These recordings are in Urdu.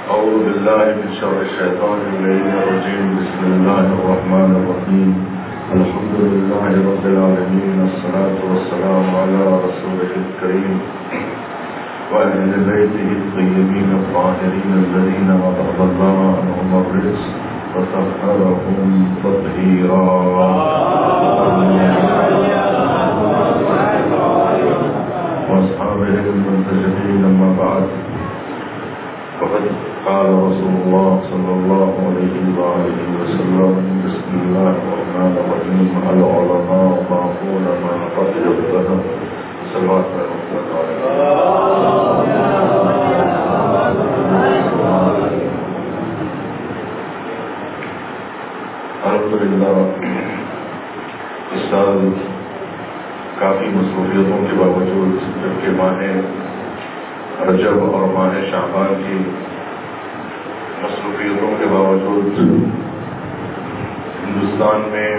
أعوذ بالله من شر الشيطان الرجيم. بسم الله الرحمن الرحيم. الحمد لله رب العالمين. الصلاة والسلام على رسوله الكريم وأهل بيته الطيبين الطاهرين الذين وضع الله عنهم الرزق وطهرهم تطهيرا. وأصحابه المنتجبين. أما بعد، فقد قال رسول الله صلى الله عليه وآله وسلم: بسم الله الرحمن الرحيم. العلماء معقول ما قد يبتهم. صلوات الحمدللہ اس سال کافی مصروفیتوں کے باوجود، جبکہ ماہ رجب اور ماہ شعبان کی مصروفیتوں کے باوجود ہندوستان میں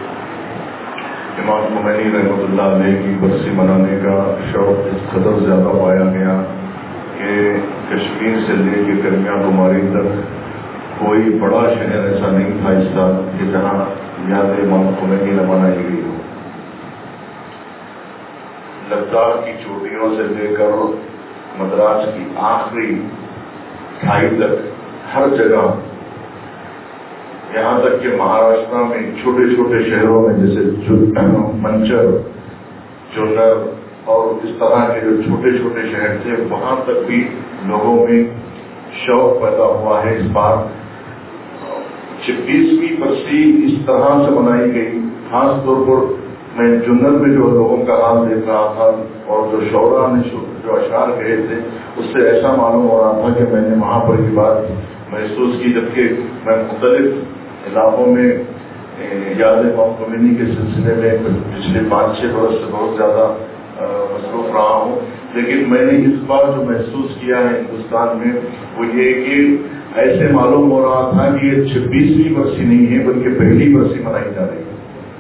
امام خمینی رحمۃ اللہ علیہ کی برسی منانے کا شوق اس قدر زیادہ پایا گیا کہ کشمیر سے لے کے کنیا کماری تک کوئی بڑا شہر ایسا نہیں تھا اس سال کہ جہاں یاد امام خمینی نہ منائی گئی ہو. لداخ کی چوٹیوں سے لے کر مدراس کی آخری کھائی تک ہر جگہ، یہاں تک کہ مہاراشٹر میں چھوٹے چھوٹے شہروں میں جیسے منچر، جونر اور اس طرح کے جو چھوٹے چھوٹے شہر تھے، وہاں تک بھی لوگوں میں شوق پیدا ہوا ہے. اس بار 26ویں برسی اس طرح سے منائی گئی. خاص طور پر میں جنرل میں جو لوگوں کا حال دیکھ رہا تھا اور جو شعراء نے جو اشعار کہے تھے، اس سے ایسا معلوم ہو رہا تھا کہ میں نے وہاں پر یہ بات محسوس کی. جبکہ میں مختلف علاقوں میں یاد امام خمینی کے سلسلے میں پچھلے 5-6 برس سے بہت زیادہ مصروف رہا ہوں، لیکن میں نے اس بار جو محسوس کیا ہے ہندوستان میں وہ یہ کہ ایسے معلوم ہو رہا تھا کہ یہ 26ویں برسی نہیں ہے بلکہ پہلی برسی منائی جا رہی ہے،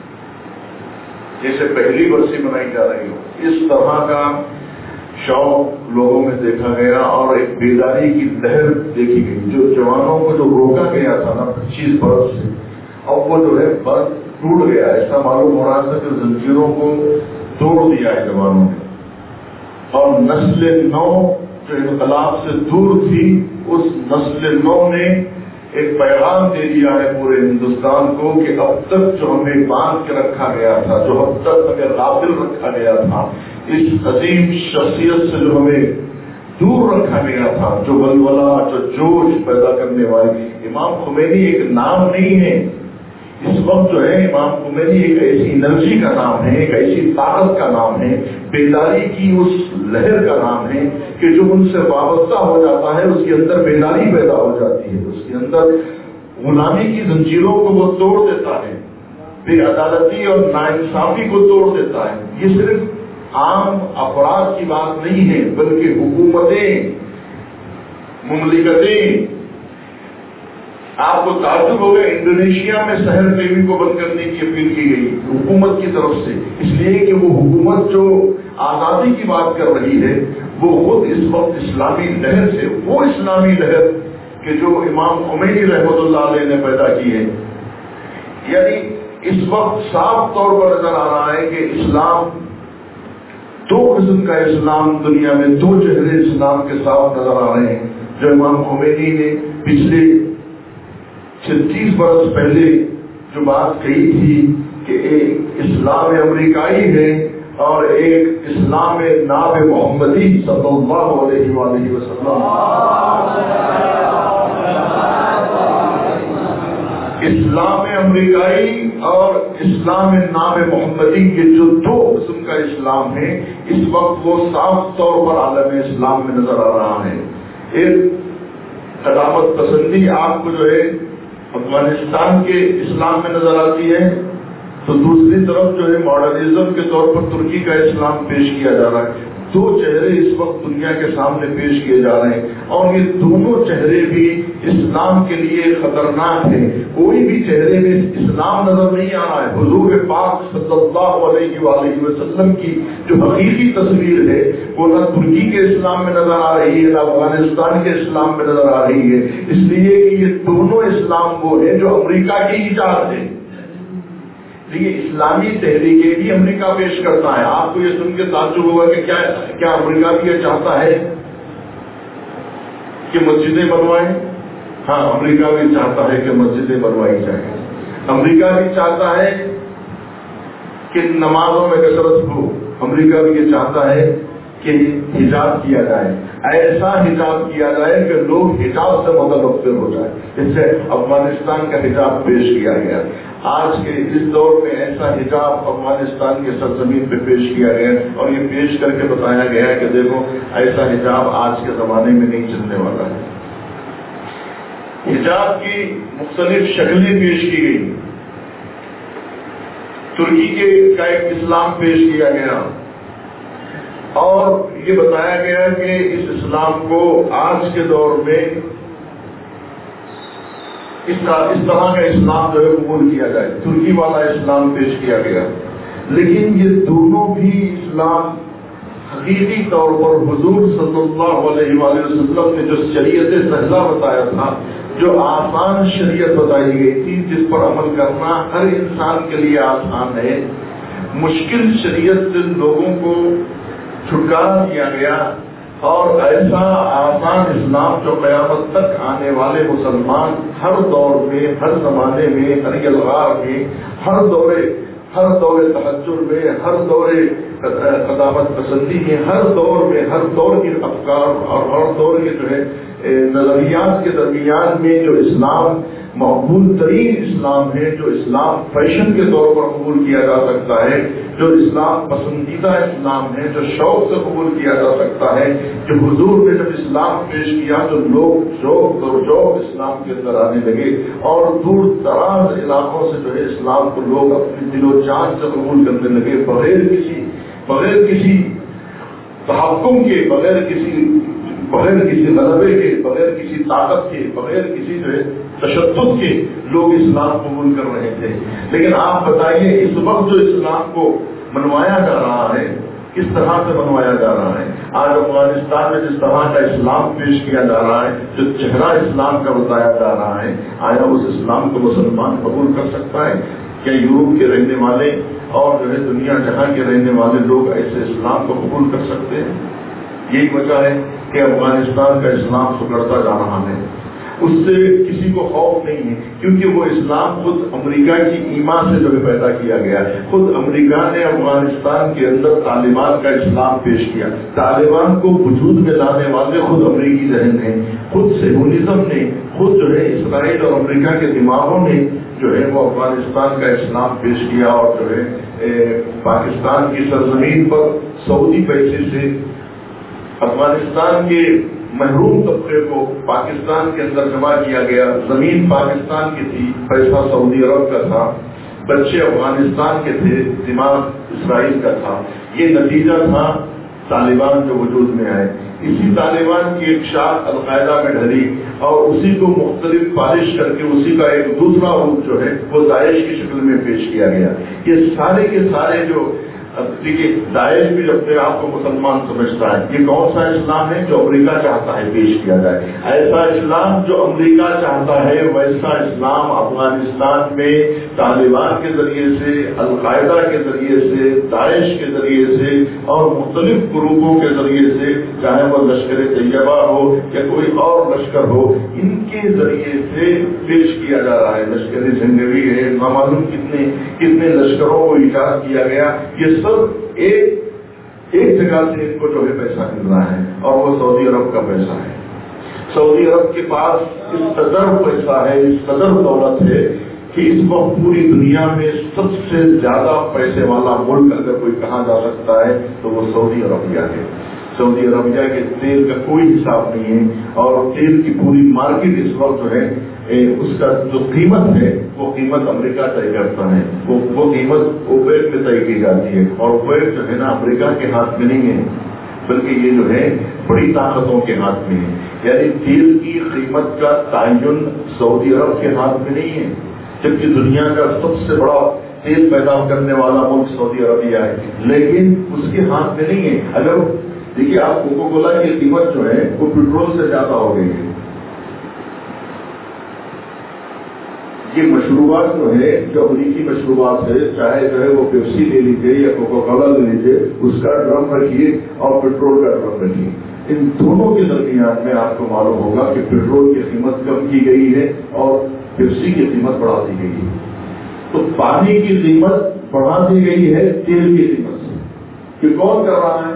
جیسے پہلی برسی منائی جا رہی ہو. اس طرح کا شوق لوگوں میں دیکھا گیا اور ایک بیداری کی لہر دیکھی گئی. جو جوانوں کو جو روکا گیا تھا نا 25 برس سے، اب وہ جو ہے بس ٹوٹ گیا. ایسا معلوم ہو رہا تھا کہ زنجیروں کو توڑ دیا ہے جوانوں نے، اور نسل نو جو انقلاب سے دور تھی، اس نسل نو نے ایک پیغام دے دیا ہے پورے ہندوستان کو کہ اب تک جو ہمیں باندھ کے رکھا گیا تھا، جو اب تک ہمیں غافل رکھا گیا تھا، اس عظیم شخصیت سے جو ہمیں دور رکھا گیا تھا، جو ولولہ، جو جوش پیدا کرنے والی امام خمینی ایک نام نہیں ہے. اس وقت جو ہے امام خمینی ایک ایسی انرجی کا نام ہے، ایک ایسی طاقت کا نام ہے، بیداری کی اس لہر کا نام ہے کہ جو ان سے وابستہ ہو جاتا ہے اس کے اندر بیداری پیدا ہو جاتی ہے، اس کے اندر غلامی کی زنجیروں کو وہ توڑ دیتا ہے، بے عدالتی اور ناانصافی کو توڑ دیتا ہے. یہ صرف عام افراد کی بات نہیں ہے بلکہ حکومتیں، مملکتیں. آپ کو تعجب ہوگا، انڈونیشیا میں شہر ٹی وی کو بند کرنے کی اپیل کی گئی حکومت کی طرف سے، اس لیے کہ وہ حکومت جو آزادی کی بات کر رہی ہے وہ خود اس وقت اسلامی لہر سے، وہ اسلامی لہر کہ جو امام خمینی رحمۃ اللہ علیہ نے پیدا کی ہے. یعنی اس وقت صاف طور پر نظر آ رہا ہے کہ اسلام، دو قسم کا اسلام دنیا میں، دو چہرے اسلام کے ساتھ نظر آ رہے ہیں. جو امام خمینی نے پچھلے 36 برس پہلے جو بات کہی تھی کہ ایک اسلام امریکائی ہے اور ایک اسلام ناب محمدی صلی اللہ علیہ وآلہ وسلم. اسلام امریکائی اور اسلام ناب محمدی کے جو دو قسم کا اسلام ہے، اس وقت وہ صاف طور پر عالم اسلام میں نظر آ رہا ہے. ایک قدامت پسندی آپ کو جو ہے افغانستان کے اسلام میں نظر آتی ہے، تو دوسری طرف جو ہے ماڈرنزم کے طور پر ترکی کا اسلام پیش کیا جا رہا ہے. دو چہرے اس وقت دنیا کے سامنے پیش کیے جا رہے ہیں، اور یہ دونوں چہرے بھی اسلام کے لیے خطرناک ہیں۔ کوئی بھی چہرے میں اسلام نظر نہیں آ رہا ہے۔ حضور پاک صلی اللہ علیہ وآلہ وسلم کی جو حقیقی تصویر ہے وہ نہ ترکی کے اسلام میں نظر آ رہی ہے، نہ افغانستان کے اسلام میں نظر آ رہی ہے، اس لیے کہ یہ دونوں اسلام وہ ہے جو امریکہ کی ایجاد ہے۔ دیکھیے اسلامی تحریکیں بھی امریکہ پیش کرتا ہے۔ آپ کو یہ سن کے تعجب ہوگا کہ کیا امریکہ بھی یہ چاہتا ہے کہ مسجدیں بنوائیں؟ ہاں، امریکہ بھی چاہتا ہے کہ مسجدیں بنوائی جائیں۔ امریکہ بھی چاہتا ہے کہ نمازوں میں کثرت ہو۔ امریکہ بھی یہ چاہتا ہے کہ حجاب کیا جائے، ایسا حجاب کیا جائے کہ لوگ حجاب سے متنفر ہو جائے۔ اس سے افغانستان کا حجاب پیش کیا گیا۔ آج کے اس دور میں ایسا حجاب افغانستان کے سرزمین پہ پیش کیا گیا، اور یہ پیش کر کے بتایا گیا کہ دیکھو ایسا حجاب آج کے زمانے میں نہیں چلنے والا ہے۔ حجاب کی مختلف شکلیں پیش کی گئی۔ ترکی کا ایک اسلام پیش کیا گیا، اور یہ بتایا گیا کہ اس اسلام کو آج کے دور میں اس طرح کا اسلام جو ہے قبول کیا جائے۔ ترکی والا اسلام پیش کیا گیا، لیکن یہ دونوں بھی اسلام حقیقی طور پر حضور صلی اللہ علیہ وآلہ وسلم نے جو شریعت سہلہ بتایا تھا، جو آسان شریعت بتائی گئی تھی جس پر عمل کرنا ہر انسان کے لیے آسان ہے، مشکل شریعت سے لوگوں کو چھٹکارا دیا گیا، اور ایسا آسان اسلام جو قیامت تک آنے والے مسلمان ہر دور میں، ہر زمانے میں، ہر یلغار میں، ہر دور تحجر میں، ہر دور قدامت پسندی میں، ہر دور کے افکار اور ہر دور کے جو ہے نظریات کے درمیان میں جو اسلام مقبول ترین اسلام ہے، جو اسلام فیشن کے طور پر قبول کیا جا سکتا ہے، جو اسلام پسندیدہ اسلام ہے، جو شوق سے قبول کیا جا سکتا ہے، جو حضور نے جب اسلام پیش کیا تو لوگ ذوق اسلام کے اندر آنے لگے، اور دور دراز علاقوں سے جو ہے اسلام کو لوگ اپنے دل و جان سے قبول کرنے لگے، بغیر کسی تحکم کے، بغیر کسی غلبے کے، بغیر کسی طاقت کے، بغیر کسی جو ہے تشدد کے لوگ اسلام قبول کر رہے تھے۔ لیکن آپ بتائیے اس وقت جو اسلام کو منوایا جا رہا ہے کس طرح سے منوایا جا رہا ہے؟ آج افغانستان میں جس طرح کا اسلام پیش کیا جا رہا ہے، جو چہرہ اسلام کا بتایا جا رہا ہے، آیا اس اسلام کو مسلمان قبول کر سکتا ہے؟ کیا یورپ کے رہنے والے اور جو ہے دنیا جہاں کے رہنے والے لوگ ایسے اسلام کو قبول کر سکتے ہیں؟ یہی وجہ ہے کہ افغانستان کا اسلام سکڑتا جا رہا ہے۔ اس سے کسی کو خوف نہیں ہے، کیونکہ وہ اسلام خود امریکہ کی ایمان سے جو ہے پیدا کیا گیا ہے۔ خود امریکہ نے افغانستان کے اندر طالبان کا اسلام پیش کیا۔ طالبان کو وجود میں لانے والے خود امریکی ذہن ہیں، خود صہیونزم نے، خود جو ہے اسرائیل اور امریکہ کے دماغوں نے جو ہے وہ افغانستان کا اسلام پیش کیا، اور جو ہے پاکستان کی سرزمین پر سعودی پیسے سے افغانستان کے محروم طبقے کو پاکستان کے اندر جمع کیا گیا۔ زمین پاکستان کی تھی، پیسہ سعودی عرب کا تھا، بچے افغانستان کے تھے، دماغ اسرائیل کا تھا۔ یہ نتیجہ تھا طالبان جو وجود میں آئے۔ اسی طالبان کی ایک شاخ القاعدہ میں ڈھلی، اور اسی کو مختلف پالش کر کے اسی کا ایک دوسرا روپ جو ہے وہ داعش کی شکل میں پیش کیا گیا۔ یہ سارے کے سارے جو دیکھیے داعش بھی اپنے آپ کو مسلمان سمجھتا ہے۔ یہ کون سا اسلام ہے جو امریکہ چاہتا ہے پیش کیا جائے؟ ایسا اسلام جو امریکہ چاہتا ہے ویسا اسلام افغانستان میں طالبان کے ذریعے سے، القاعدہ کے ذریعے سے، داعش کے ذریعے سے اور مختلف گروپوں کے ذریعے سے، چاہے وہ لشکر طیبہ ہو یا کوئی اور لشکر ہو، ان کے ذریعے سے پیش کیا جا رہا ہے۔ لشکر جنگوی ہے، نامعلوم کتنے لشکروں کو ایجاد کیا گیا۔ یہ سب ایک جگہ سے ان کو جو ہے پیسہ مل رہا ہے، اور وہ سعودی عرب کا پیسہ ہے۔ سعودی عرب کے پاس اس قدر پیسہ ہے، اس قدر دولت ہے کہ اس وقت پوری دنیا میں سب سے زیادہ پیسے والا ملک اگر کوئی کہا جا سکتا ہے تو وہ سعودی عربیہ ہے۔ سعودی عربیہ کے تیل کا کوئی حساب نہیں ہے، اور تیل کی پوری مارکیٹ اس وقت جو ہے اس کا جو قیمت ہے وہ قیمت امریکہ طے کرتا ہے، وہ قیمت اوپیک میں طے کی جاتی ہے، اور اوپیک جو ہے نا امریکہ کے ہاتھ میں نہیں ہے، بلکہ یہ جو ہے بڑی طاقتوں کے ہاتھ میں ہے. یعنی تیل کی قیمت کا تعین سعودی عرب کے ہاتھ میں نہیں ہے، جبکہ دنیا کا سب سے بڑا تیل پیدا کرنے والا ملک سعودی عربیہ ہے، لیکن اس کے ہاتھ میں نہیں ہے. اگر دیکھیے آپ کوکو کولا کی قیمت جو ہے وہ پیٹرول سے زیادہ ہو گئی ہے. یہ مشروبات جو ہے جو امریکی مشروبات ہے، چاہے جو ہے وہ پیپسی لے لیجیے یا کوکو کولا لے لیجیے، اس کا ڈرم رکھیے اور پیٹرول کا ڈرم رکھیے. ان دونوں کے درمیان میں آپ کو معلوم ہوگا کہ پیٹرول کی قیمت کم کی گئی ہے اور پیپسی کی قیمت بڑھا دی گئی ہے. تو پانی کی قیمت بڑھا دی گئی ہے تیل کی قیمت سے. کہ کون کر رہا ہے؟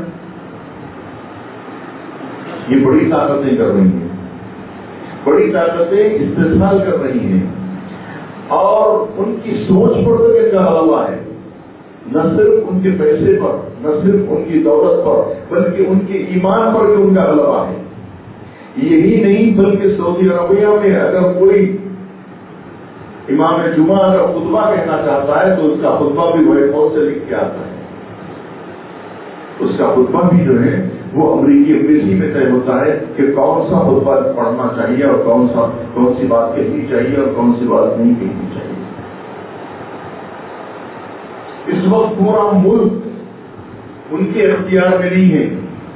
یہ بڑی طاقتیں کر رہی ہیں، بڑی طاقتیں استحصال کر رہی ہیں، اور ان کی سوچ پر تو ان کا غلبہ ہے. نہ صرف ان کے پیسے پر، نہ صرف ان کی دولت پر، بلکہ ان کے ایمان پر بھی ان کا غلبہ ہے. یہی نہیں بلکہ سعودی عربیہ میں اگر کوئی امام جمعہ اگر خطبہ کہنا چاہتا ہے تو اس کا خطبہ بھی وائٹ ہاؤس سے لکھ کے آتا ہے. اس کا خطبہ بھی جو ہے وہ امریکی ایمبیسی میں طے ہوتا ہے کہ کون سا خطبہ پڑھنا چاہیے اور کون سی بات کہنی چاہیے اور کون سی بات نہیں کہنی چاہیے. اس وقت پورا ملک ان کے اختیار میں نہیں ہے.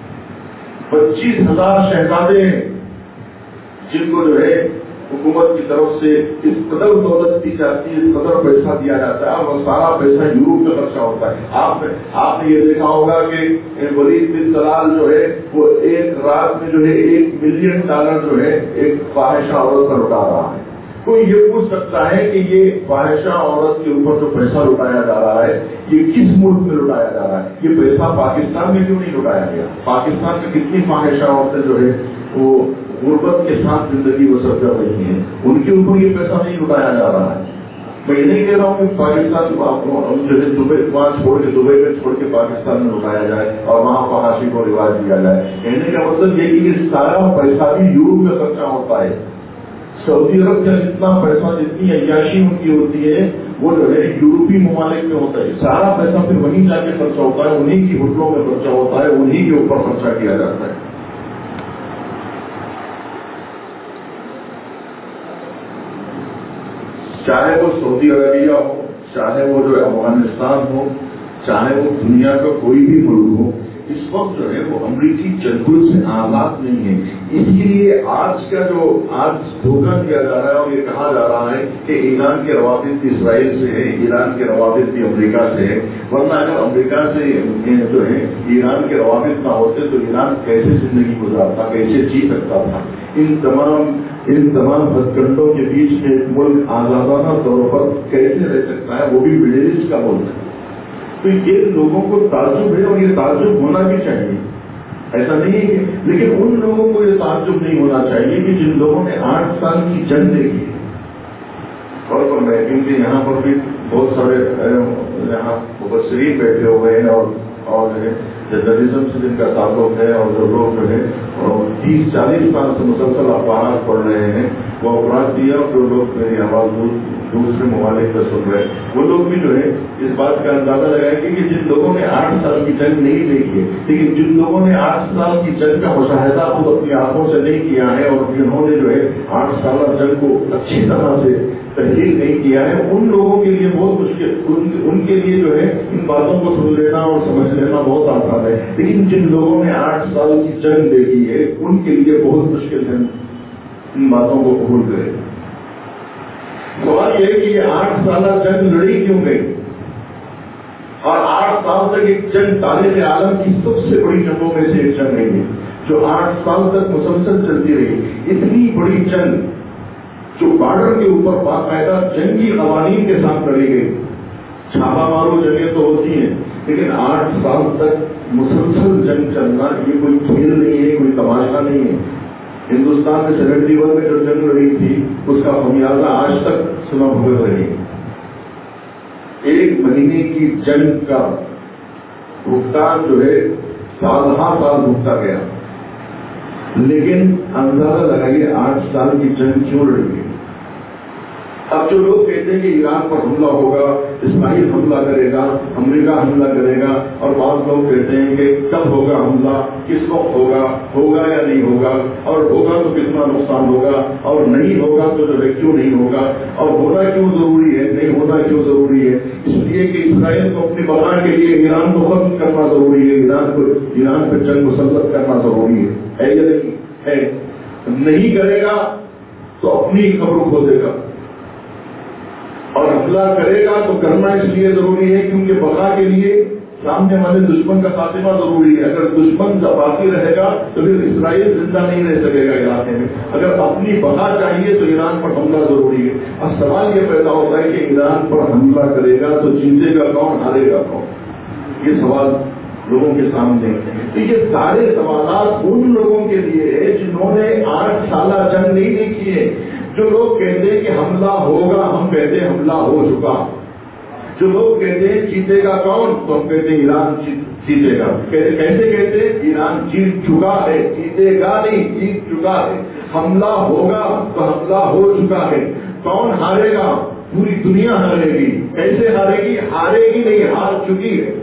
25,000 شہزادے ہیں جن کو جو ہے حکومت کی طرف سے اس قدر دولت دی جاتی ہے، اس قدر پیسہ دیا جاتا ہے، اور سارا پیسہ یورپ میں خرچہ ہوتا ہے. آپ نے یہ دیکھا ہوگا کہ ولید بن طلال جو ہے وہ ایک رات میں جو ہے $1 ملین جو ہے ایک فاحشہ عورت پر لٹا رہا ہے. کوئی یہ پوچھ سکتا ہے کہ یہ فاحشہ عورت کے اوپر جو پیسہ لٹایا جا رہا ہے یہ کس ملک میں لٹایا جا رہا ہے؟ یہ پیسہ پاکستان میں کیوں نہیں لٹایا گیا؟ پاکستان میں کتنی فاحشہ عورتیں جو ہے وہ غربت کے ساتھ زندگی بسر کر رہی ہیں، ان کے اوپر یہ پیسہ نہیں لٹایا جا رہا ہے. میں یہ نہیں کہہ رہا ہوں کہ پاکستان جو ہے دبئی وہاں چھوڑ کے دبئی میں چھوڑ کے پاکستان میں لٹایا جائے اور وہاں فحاشی کو رواج دیا جائے. کہنے کا مطلب یہ کہ سارا پیسہ بھی یورپ میں خرچہ ہوتا ہے. سعودی عرب کا جتنا پیسہ، جتنی عیاشی ان کی ہوتی ہے وہ جو ہے یورپی ممالک میں ہوتا ہے. سارا پیسہ پھر وہیں جا کے خرچہ ہوتا ہے، انہیں کی ہوٹلوں میں خرچہ ہوتا ہے، انہیں کے اوپر خرچہ کیا جاتا ہے. چاہے وہ سعودی عربیہ ہو، چاہے وہ جو افغانستان ہو، چاہے وہ دنیا کا کوئی بھی ملک ہو، اس وقت جو ہے وہ امریکی چنگل سے آزاد نہیں ہے. اس لیے آج دھوکہ دیا جا رہا ہے اور یہ کہا جا رہا ہے کہ ایران کے روابط بھی اسرائیل سے ہے، ایران کے روابط بھی امریکہ سے ہے. ورنہ اگر امریکہ سے جو ہے ایران کے روابط نہ ہوتے تو ایران کیسے زندگی گزارتا، کیسے جی سکتا تھا؟ ان تمام ہتھکنڈوں کے بیچ میں ملک آزادانہ طور پر کیسے رہ سکتا ہے، وہ بھی مڈل ایسٹ کا ملک ہے. تو یہ لوگوں کو تعجب ہے اور یہ تعجب ہونا بھی چاہیے، ایسا نہیں ہے. لیکن ان لوگوں کو یہ تعجب نہیں ہونا چاہیے کہ جن لوگوں نے 8 سال کی جنگ دیکھی ہے. اور میں کیونکہ یہاں پر بھی بہت سارے یہاں مبصرین بیٹھے ہوئے ہیں اور جرنلزم سے جن کا تعلق ہے، اور جو لوگ جو ہے 30-40 سال سے مسلسل اخبارات پڑھ رہے ہیں، وہ افراد دیا اور جو لوگ میری آواز دوسرے ممالک پر سن رہے ہیں وہ لوگ بھی جو ہے اس بات کا اندازہ لگائیں گے کہ جن لوگوں نے 8 سال کی جنگ نہیں دیکھی ہے، لیکن جن لوگوں نے 8 سال کی جنگ کا مشاہدہ خود اپنی آنکھوں سے نہیں کیا ہے اور جنہوں نے جو ہے 8 سالہ جنگ کو اچھی طرح سے تحلیل نہیں کیا ہے، ان لوگوں کے لیے بہت مشکل، ان کے لیے جو ہے ان باتوں کو سن لینا اور سمجھ لینا بہت آسان ہے. لیکن جن لوگوں نے 8 سال کی جنگ دیکھی ہے ان کے لیے بہت مشکل ہے ان باتوں کو قبول کرے. سوال یہ ہے کہ یہ 8 سالہ جنگ لڑی کیوں گئی، اور 8 سال تک ایک جنگ تاریخ عالم کی سب سے بڑی جنگوں میں سے ایک جنگ رہی ہے جو 8 سال تک مسلسل چلتی رہی. اتنی بڑی جنگ جو بارڈر کے اوپر باقاعدہ جنگی قوانین کے ساتھ لڑی گئی. چھاپا مارو جنگیں تو ہوتی ہیں، لیکن 8 سال تک مسلسل جنگ چلنا یہ کوئی کھیل نہیں ہے، کوئی تماشا نہیں ہے. ہندوستان میں 71 میں جو جنگ لڑی تھی اس کا خمیازہ آج تک سنا ہوئے رہی. 1 مہینے کی جنگ کا بھگتان جو ہے سال بھگتا گیا. لیکن اندازہ لگائیے 8 سال کی جنگ کیوں لڑی گئی. اب جو لوگ کہتے ہیں کہ ایران پر حملہ ہوگا، اسرائیل حملہ کرے گا، امریکہ حملہ کرے گا، اور بعض لوگ کہتے ہیں کہ کب ہوگا حملہ، کس وقت ہوگا یا نہیں ہوگا، اور ہوگا تو کتنا نقصان ہوگا، اور نہیں ہوگا تو جو ہے کیوں نہیں ہوگا، اور ہونا کیوں ضروری ہے، نہیں ہونا کیوں ضروری ہے؟ اس لیے کہ اسرائیل کو اپنی بقا کے لیے ایران کو ختم کرنا ضروری ہے، ایران پہ جنگ مسلط کرنا ضروری ہے یا نہیں ہے؟ نہیں کرے گا تو اپنی خبر کھو دے گا، اور حملہ کرے گا تو کرنا اس لیے ضروری ہے کیونکہ بقا کے لیے سامنے والے دشمن کا خاتمہ ضروری ہے۔ اگر دشمن باقی رہے گا تو پھر اسرائیل زندہ نہیں رہ سکے گا علاقے میں۔ اگر اپنی بقا چاہیے تو ایران پر حملہ ضروری ہے۔ اب سوال یہ پیدا ہوتا ہے کہ ایران پر حملہ کرے گا تو جیتے گا کون، ہارے گا کون؟ یہ سوال لوگوں کے سامنے ہے۔ تو یہ سارے سوالات ان لوگوں کے لیے ہے جنہوں نے 8 سالہ جنگ نہیں دیکھی ہے۔ جو لوگ کہتے ہیں کہ حملہ ہوگا، ہم کہتے ہیں حملہ ہو چکا۔ جو لوگ کہتے ہیں جیتے گا کون، تو ہم کہتے ہیں ایران جیتے گا۔ کیسے کہتے ہیں؟ ایران جیت چکا ہے، جیتے گا نہیں، جیت چکا ہے۔ حملہ ہوگا تو حملہ ہو چکا ہے۔ کون ہارے گا؟ پوری دنیا ہارے گی۔ کیسے ہارے گی؟ ہارے گی نہیں، ہار چکی ہے۔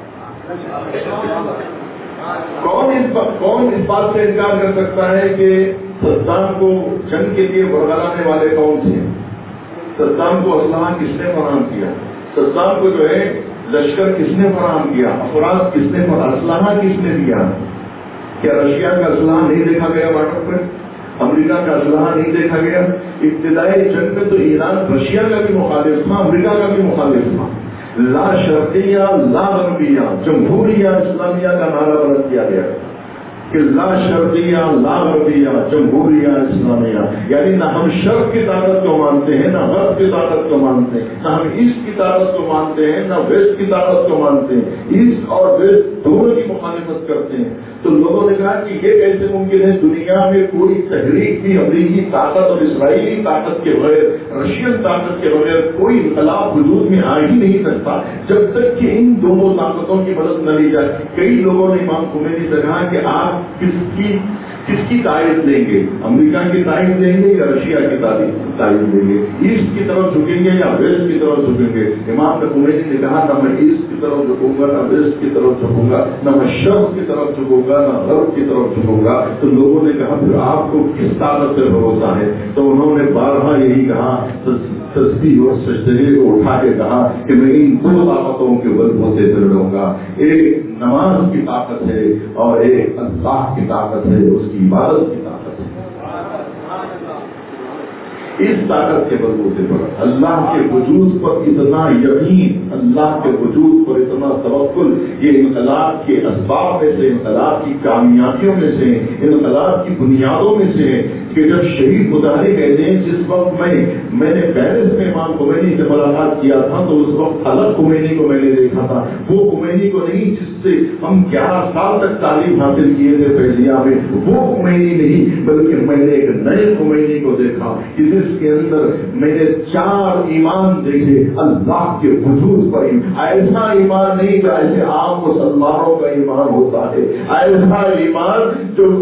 کون اس بات سے انکار کر سکتا ہے کہ صدام کو جنگ کے لیے ورگلانے والے کون تھے؟ صدام کو اسلحہ کس نے فراہم کیا؟ صدام کو جو ہے لشکر کس نے فراہم کیا؟ افراد کس نے اسلحہ کس نے دیا؟ کیا رشیا کا اسلحہ نہیں دیکھا گیا بارڈر پر؟ امریکہ کا اسلحہ نہیں دیکھا گیا؟ ابتدائی جنگ میں تو ایران رشیا کا بھی مخالف تھا، امریکہ کا بھی مخالف تھا۔ لا شرطیہ لا غربیہ جمہوریہ اسلامیہ کا نعرہ بلند کیا گیا کہ لا شرطیہ لا غربیہ جمہوریہ اسلامیہ، یعنی نہ ہم شرق کی طاقت کو مانتے ہیں، نہ غرب کی طاقت کو مانتے ہیں، نہ ہم ایسٹ کی طاقت کو مانتے ہیں، نہ ویسٹ کی طاقت کو مانتے ہیں، ایسٹ اور ویسٹ دونوں کی مخالفت کرتے ہیں۔ تو لوگوں نے کہا کہ یہ کیسے ممکن ہے؟ دنیا میں کوئی تحریک بھی امریکی طاقت اور اسرائیلی طاقت کے بغیر، رشین طاقت کے بغیر کوئی انقلاب وجود میں آ ہی نہیں سکتا جب تک کہ ان دونوں طاقتوں کی مدد نہ لی جائے۔ کئی لوگوں نے امام خمینی سے کہا کہ آپ کس کی تائید دیں گے؟ امریکہ کی تائید دیں گے یا رشیا کی تائید دیں گے؟ ایسٹ کی طرف جھکیں گے یا ویسٹ کی طرف جھکیں گے؟ امام خمینی نے کہا نہ میں ایسٹ کی طرف جھکوں گا، نہ ویسٹ کی طرف جھکوں گا، نہ میں شرق کی طرف جھکوں گا، نہ غرب کی طرف جھکوں گا۔ تو لوگوں نے کہا پھر آپ کو کس طاقت سے بھروسہ ہے؟ تو انہوں نے بارہا یہی کہا، تسبیح اور سجدے کو اٹھا کے کہا کہ میں ان دو طاقتوں کے بلبوتے سے لڑوں گا۔ ایک نماز کی طاقت ہے اور ایک اللہ کی طاقت ہے، اس کی عبادت کی طاقت ہے۔ اس طاقت کے بلبوتے پر اللہ کے وجود پر اتنا یقین، اللہ کے وجود پر اتنا توکل، یہ انقلاب کے اسباب میں سے، انقلاب کی کامیابیوں میں سے، انقلاب کی بنیادوں میں سے کہ جب شہید مظاہرے کہتے ہیں، جس وقت میں نے پیرس میں امام خمینی سے ملاقات کیا تھا تو اس وقت الگ خمینی کو میں نے دیکھا تھا، وہ خمینی کو نہیں جس سے ہم 11 سال تک تعلیم حاصل کیے تھے فیضیہ میں، وہ خمینی نہیں بلکہ میں نے ایک نئے خمینی کو دیکھا کہ جس کے اندر میں نے 4 ایمان دیکھے اللہ کے وجود پر۔ ایسا ایمان نہیں کہ ایسے عام مسلمانوں کا ایمان ہوتا ہے، ایسا ایمان جو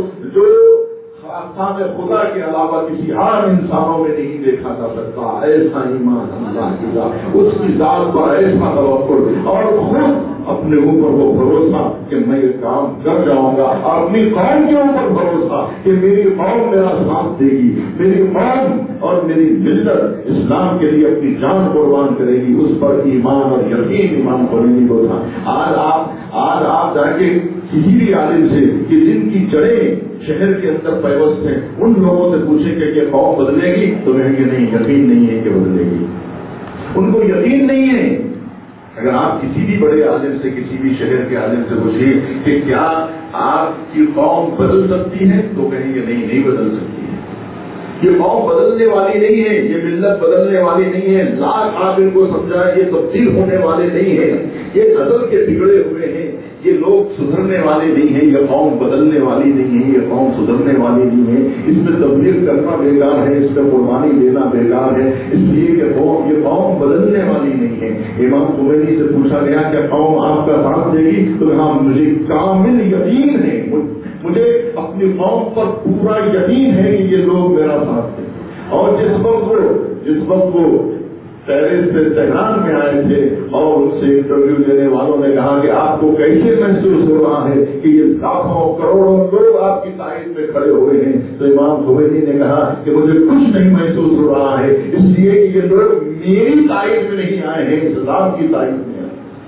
خدا کے علاوہ کسی اور انسانوں میں نہیں دیکھا جا سکتا۔ ایسا ایمان اللہ کی ذات، اس کی ذات پر ایسا توکل اور خود اپنے اوپر وہ بھروسہ کہ میں یہ کام کر جاؤں گا، اور اپنی قوم کے اوپر بھروسہ کہ میری قوم میرا ساتھ دے گی، میری قوم اور میری ملت اسلام کے لیے اپنی جان قربان کرے گی۔ اس پر ایمان اور یقین امام خمینی کو تھا۔ آج آپ جا کے کسی بھی عالم سے کہ جن کی جڑیں شہر کے اندر پیوست ہیں، ان لوگوں سے پوچھیں کہ کیا قوم بدلے گی تو کہیں گے نہیں، یقین نہیں ہے کہ بدلے گی، ان کو یقین نہیں ہے۔ اگر آپ کسی بھی بڑے عالم سے، کسی بھی شہر کے عالم سے پوچھیں کہ کیا آپ کی قوم بدل سکتی ہے تو کہیں گے نہیں بدل سکتی ہے، یہ قوم بدلنے والی نہیں ہے، یہ ملت بدلنے والی نہیں ہے، لاکھ آپ ان کو سمجھائیں یہ تبدیل ہونے والے نہیں ہیں، یہ غزل کے بگڑے ہوئے ہیں، یہ لوگ سدھرنے والے نہیں ہیں، یہ قوم بدلنے والی نہیں ہے، یہ قوم سدھرنے والی نہیں ہے، اس میں تبلیغ کرنا بیکار ہے، اس میں قربانی دینا بیکار ہے، اس لیے کہ یہ قوم بدلنے والی نہیں ہے۔ امام خمینی سے پوچھا گیا کہ قوم آپ کا ساتھ دے گی تو ہاں مجھے کامل یقین ہے، مجھے اپنی قوم پر پورا یقین ہے کہ یہ لوگ میرا ساتھ دیں۔ اور جس وقت وہ پیرس سے تہران میں آئے تھے اور ان سے انٹرویو لینے والوں نے کہا کہ آپ کو کیسے محسوس ہو رہا ہے کہ یہ لاکھوں کروڑوں لوگ آپ کی تائید میں کھڑے ہوئے ہیں، تو امام خمینی نے کہا کہ مجھے کچھ نہیں محسوس ہو رہا ہے، اس لیے کہ یہ لوگ میری تائید میں نہیں آئے ہیں، اسلام کی تائید میں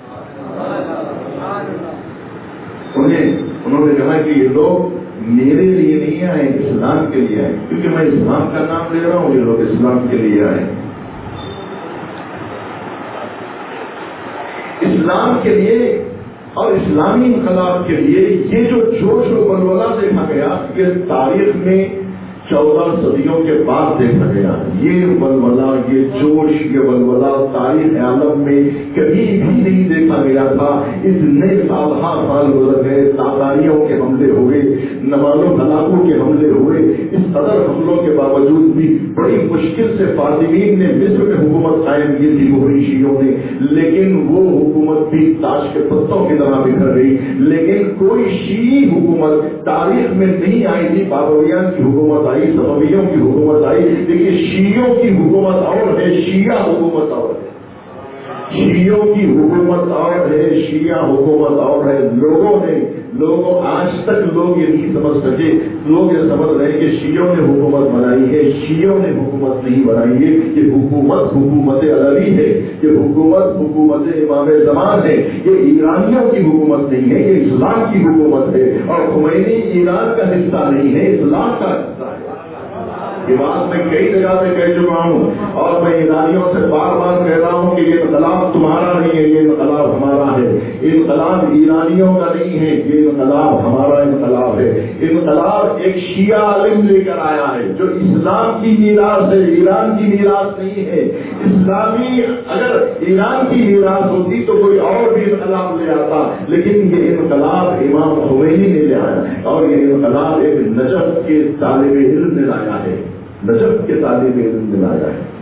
آئے۔ انہوں نے کہا کہ یہ لوگ میرے لیے نہیں آئے، اسلام کے لیے آئے، کیونکہ میں اسلام کا نام لے رہا ہوں، یہ لوگ اسلام کے لیے آئے، اسلام کے لیے اور اسلامی انقلاب کے لیے۔ یہ جو جوش و ولولہ دیکھا گیا یہ تاریخ میں 14 صدیوں کے بعد دیکھا گیا۔ یہ ولولہ، یہ جوش، یہ ولولہ تاریخ عالم میں کبھی بھی نہیں دیکھا گیا تھا۔ اتنے سال گزر گئے، تاتاریوں کے حملے ہوئے، نوالوں ہلاکوں کے حملے ہوئے، اس قدر حملوں کے باوجود بھی بڑی مشکل سے فاطمین نے مصر میں حکومت قائم کی تھی مغرب شیعوں نے، لیکن وہ حکومت بھی تاش کے پتوں کی طرح بکھر گئی۔ لیکن کوئی شیعی حکومت تاریخ میں نہیں آئی تھی۔ بابویان کی حکومت آئی، صفویوں کی حکومت آئی، لیکن شیعوں کی حکومت اور ہے، شیعہ حکومت اور ہے، شیعوں کی حکومت اور ہے، شیعہ حکومت اور ہے۔ لوگوں آج تک لوگ یہ نہیں سمجھ سکے، لوگ یہ سمجھ رہے کہ شیعوں نے حکومت بنائی ہے، شیعوں نے حکومت نہیں بنائی ہے، یہ حکومت عربی ہے، یہ حکومت امام زمان ہے، یہ ایرانیوں کی حکومت نہیں ہے، یہ اسلام کی حکومت ہے، اور خمینی ایران کا حصہ نہیں ہے، اسلام کا حصہ ہے۔ یہ بات میں کئی جگہ پہ کہہ چکا ہوں، اور میں ایرانیوں سے بار بار کہہ رہا ہوں کہ یہ انقلاب تمہارا نہیں ہے، یہ انقلاب ہمارا ہے۔ انقلاب ایرانیوں کا نہیں ہے، یہ انقلاب ہمارا انقلاب ہے۔ انقلاب ایک شیعہ عالم لے کر آیا ہے جو اسلام کی میراث ہے، ایران کی میراث نہیں ہے۔ اسلامی اگر ایران کی میراث ہوتی تو کوئی اور بھی انقلاب لے آتا، لیکن یہ انقلاب امام خمینی نے لے آیا، اور یہ انقلاب ایک نجف کے طالب علم نے لایا ہے، نجف کے طالب علم نے لایا ہے۔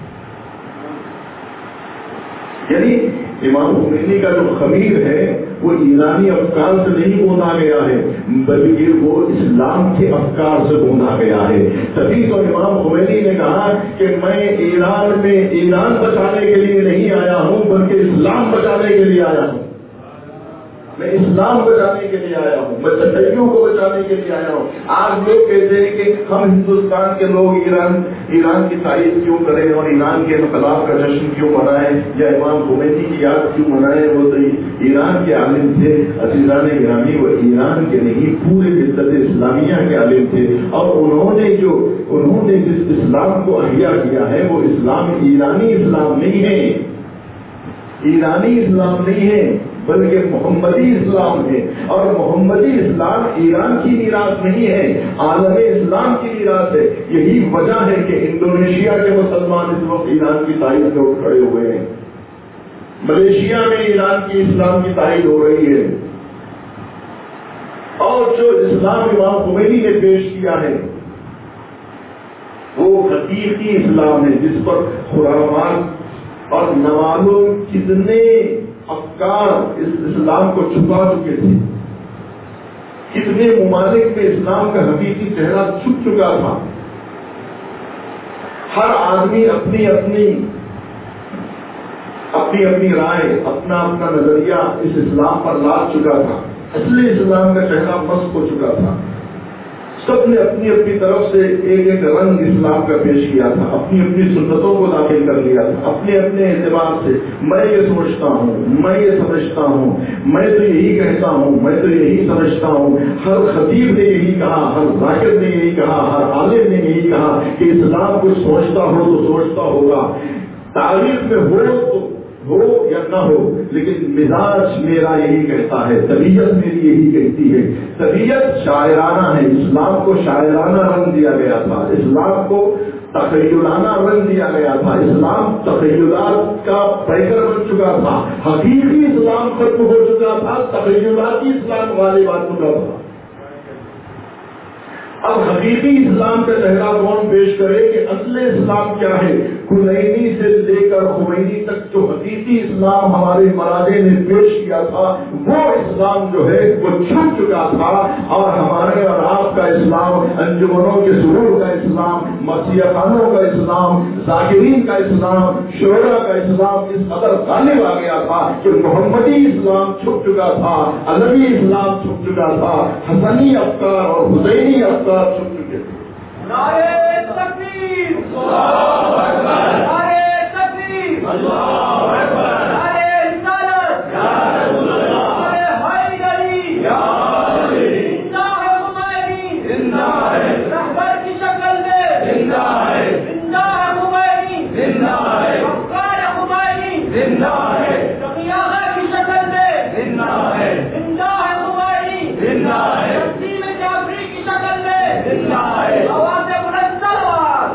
یعنی امام خمینی کا جو خمیر ہے وہ ایرانی افکار سے نہیں بونا گیا ہے، بلکہ وہ اسلام کے افکار سے بونا گیا ہے۔ تبھی تو امام خمینی نے کہا کہ میں ایران بچانے کے لیے نہیں آیا ہوں، بلکہ اسلام بچانے کے لیے آیا ہوں، میں اسلام بچانے کے لیے آیا ہوں، میں تشیع کو بچانے کے لیے آیا ہوں۔ آج لوگ کہتے ہیں کہ ہم ہندوستان کے لوگ ایران کی تعریف کیوں کریں اور ایران کے انقلاب کا جشن کیوں منائیں یا امام خمینی کی یاد کیوں منائیں، وہ تو ایران کے عالم تھے عزیزان گرامی، وہ ایران کے نہیں پورے ملت اسلامیہ کے عالم تھے، اور انہوں نے جس اسلام کو احیا کیا ہے وہ اسلام ایرانی اسلام نہیں ہے، ایرانی اسلام نہیں ہے، بلکہ محمدی اسلام ہے، اور محمدی اسلام ایران کی میراث نہیں ہے، عالم اسلام کی میراث ہے۔ یہی وجہ ہے کہ انڈونیشیا کے مسلمان اس وقت ایران کی تائید میں اٹھ کھڑے ہوئے ہیں، ملیشیا میں ایران کی اسلام کی تائید ہو رہی ہے، اور جو اسلام امام خمینی نے پیش کیا ہے وہ حقیقی اسلام ہے، جس پر خرافات اور نوالوں کتنے افکار اس اسلام کو چھپا چکے تھے، کتنے ممالک میں اسلام کا حقیقی چہرہ چھپ چکا تھا۔ ہر آدمی اپنی اپنی رائے، اپنا نظریہ اس اسلام پر لاد چکا تھا، اصلی اسلام کا چہرہ مسخ ہو چکا تھا۔ سب نے اپنی طرف سے ایک رنگ اسلام کا پیش کیا تھا، اپنی سنتوں کو داخل کر لیا تھا، اپنے اعتبار سے میں یہ سوچتا ہوں، میں یہ سمجھتا ہوں، میں تو یہی کہتا ہوں، میں تو یہی سمجھتا ہوں۔ ہر خطیب نے یہی کہا، ہر ذاکر نے یہی کہا، ہر عالم نے یہی کہا کہ اسلام کچھ سوچتا ہو تو سوچتا ہوگا، تاریخ میں ہو یا نہ ہو، لیکن مزاج میرا یہی کہتا ہے، طبیعت میری یہی کہتی ہے۔ طبیعت شاعرانہ ہے، اسلام کو شاعرانہ رنگ دیا گیا تھا، اسلام کو تخیلانہ رنگ دیا گیا تھا، اسلام تخیلات کا پیکر بن چکا تھا، حقیقی اسلام ختم ہو چکا تھا، تخیلاتی اسلام غالب آ چکا تھا۔ اب حقیقی اسلام کا چہرہ کون پیش کرے کہ اصل اسلام کیا ہے؟ کلینی سے لے کر خمینی تک جو حقیقی اسلام ہمارے مراجع نے پیش کیا تھا وہ اسلام جو ہے وہ چھپ چکا تھا، اور ہمارے اور آپ کا اسلام، انجمنوں کے سرور کا اسلام، مسیح خانوں کا اسلام، ذاکرین کا اسلام، شعرا کا اسلام اس قدر غالب آ گیا تھا کہ محمدی اسلام چھپ چکا تھا، علوی اسلام چھپ چکا تھا، حسنی افکار اور حسینی افکار چھپ چکے تھے۔ نعرہ تکبیر، اللہ اکبر، نعرہ تکبیر، اللہ اکبر، نعرہ رسالت، یا رسول اللہ، نعرہ حیدری، یا علی، زندہ ہے خمینی، زندہ ہے، رہبر کی شکل میں زندہ ہے، زندہ ہے خمینی، زندہ ہے، افکار خمینی، زندہ ہے، تقیہ کی شکل میں زندہ ہے، زندہ ہے خمینی، زندہ ہے، تقسیم جعفری کی شکل میں زندہ ہے، آواز بلند سلوات،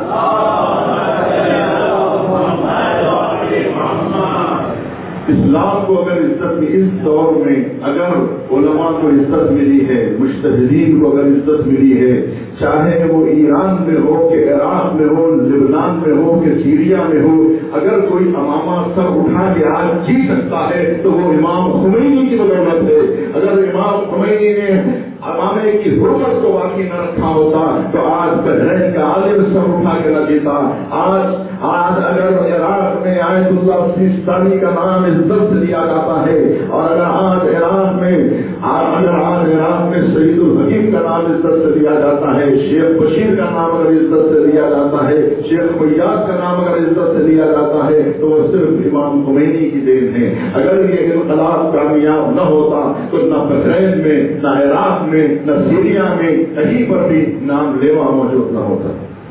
اسلام کو اگر عزت میں اس دور میں اگر علماء کو عزت ملی ہے، مجتہدین کو اگر عزت ملی ہے، چاہے وہ ایران میں ہو کہ عراق میں ہو، لبنان میں ہو کہ سیریا میں ہو، اگر کوئی امامہ سر اٹھا کے آج جی سکتا ہے تو وہ امام خمینی کی بدولت ہے۔ اگر امام خمینی نے امامے کی حرمت کو باقی نہ رکھا ہوتا تو آج بحرین کا عالم سر اٹھا کے نہ جیتا۔ آج اگر عراق میں آیت اللہ سیستانی کا نام عزت سے لیا جاتا ہے، اور اگر آج عراق میں سعید الحکیم کا نام عزت سے لیا جاتا ہے، شیخ بشیر کا نام اگر عزت سے لیا جاتا ہے، شیخ فیاض کا نام اگر عزت سے لیا جاتا ہے تو وہ صرف امام خمینی کی دین ہے۔ اگر یہ انقلاب کامیاب نہ ہوتا تو نہ بحرین میں، نہ عراق میں، نہ سیریا میں کہیں پر بھی نام لیوا موجود نہ ہوتا۔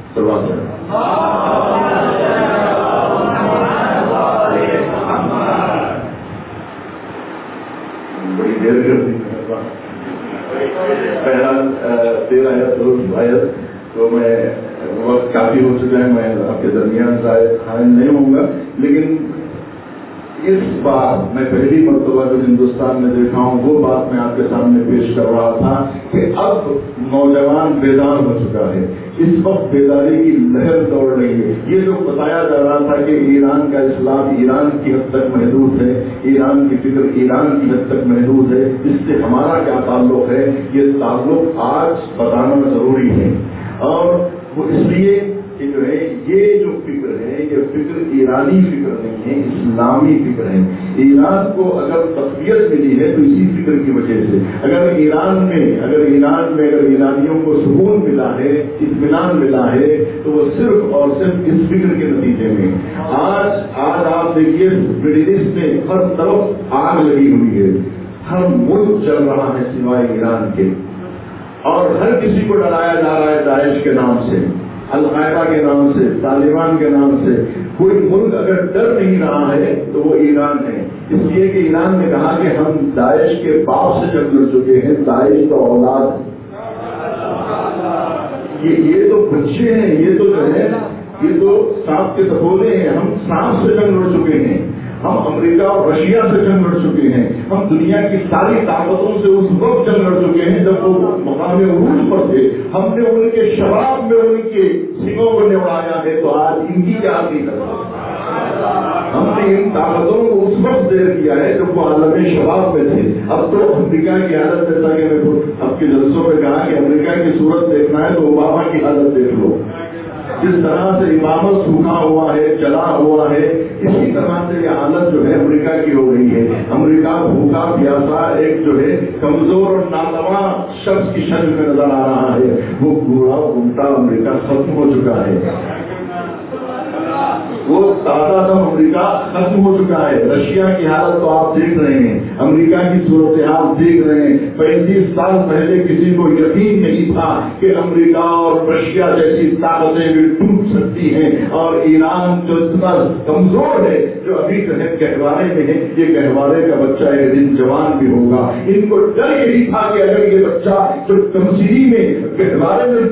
بڑی دیر کر دی پہلا 13 آیت تو میں وقت کافی ہو چکا ہے، میں آپ کے درمیان حائل نہیں ہوں گا، لیکن اس بار میں پہلی مرتبہ جو ہندوستان میں دیکھا ہوں وہ بات میں آپ کے سامنے پیش کر رہا تھا کہ اب نوجوان بیدار ہو چکا ہے، اس وقت بیداری کی لہر دوڑ رہی ہے۔ یہ جو بتایا جا رہا تھا کہ ایران کا اسلام ایران کی حد تک محدود ہے، ایران کی فکر ایران کی حد تک محدود ہے، اس سے ہمارا کیا تعلق ہے، یہ تعلق آج بتانا ضروری ہے۔ اور وہ اس لیے کہ جو ہے یہ جو فکر ہے یہ فکر ایرانی فکر نہیں ہے، اسلامی فکر ہے۔ ایران کو اگر تقویت ملی ہے تو اسی فکر کی وجہ سے۔ اگر ایران میں ایرانیوں کو سکون ملا ہے، اطمینان ملا ہے تو وہ صرف اور صرف اس فکر کے نتیجے میں۔ آج آپ دیکھیے مڈل ایسٹ میں ہر طرف آگ لگی ہوئی ہے، ہر ملک چل رہا ہے سوائے ایران کے، اور ہر کسی کو ڈرایا جا رہا ہے داعش کے نام سے، القاعدہ کے نام سے، طالبان کے نام سے۔ کوئی ملک اگر ڈر نہیں رہا ہے تو وہ ایران ہے، اس لیے کہ ایران نے کہا کہ ہم داعش کے باپ سے جنگ لڑ چکے ہیں، داعش کا اولاد یہ تو بچے ہیں، یہ تو جو ہے یہ تو سانپ کے سپولے ہیں، ہم سانپ سے جنگ لڑ چکے ہیں، ہم امریکہ اور رشیا سے جنگ لڑ چکے ہیں، ہم دنیا کی ساری طاقتوں سے اس وقت جنگ لڑ چکے ہیں جب وہ مقام عروج پر تھے، ہم نے ان کے شباب میں ان کے سنگوں کو نوڑایا ہے، تو آج ان کی کیا حقیقت ہے؟ ہم نے ان طاقتوں کو اس وقت دیر کیا ہے جب وہ عالم شباب میں تھے۔ اب تو امریکہ کی حالت، جیسا کہ میں اب کے جلسوں میں کہا کہ امریکہ کی صورت دیکھنا ہے تو اوباما کی حالت دیکھ لو، جس طرح سے امامت سوکھا ہوا ہے، جلا ہوا ہے، اسی طرح سے یہ حالت جو ہے امریکہ کی ہو رہی ہے۔ امریکہ بھوکا پیاسا ایک جو ہے کمزور اور ناتواں شخص کی شکل میں نظر آ رہا ہے، وہ بوڑھا گھومتا امریکہ ختم ہو چکا ہے، وہ تازہ دم امریکہ ختم ہو چکا ہے۔ رشیا کی حالت تو آپ دیکھ رہے ہیں، امریکہ کی صورتحال دیکھ رہے ہیں۔ 35 سال پہلے کسی کو یقین نہیں تھا کہ امریکہ اور رشیا جیسی طاقتیں بھی ٹوٹ سکتی ہیں، اور ایران جو اتنا کمزور ہے، جو ابھی گہوارے میں ہے، یہ گہوارے کا بچہ ایک دن جوان بھی ہوگا۔ ان کو ڈر یہی تھا کہ اگر یہ بچہ جو تمثیلی میں گہوارے میں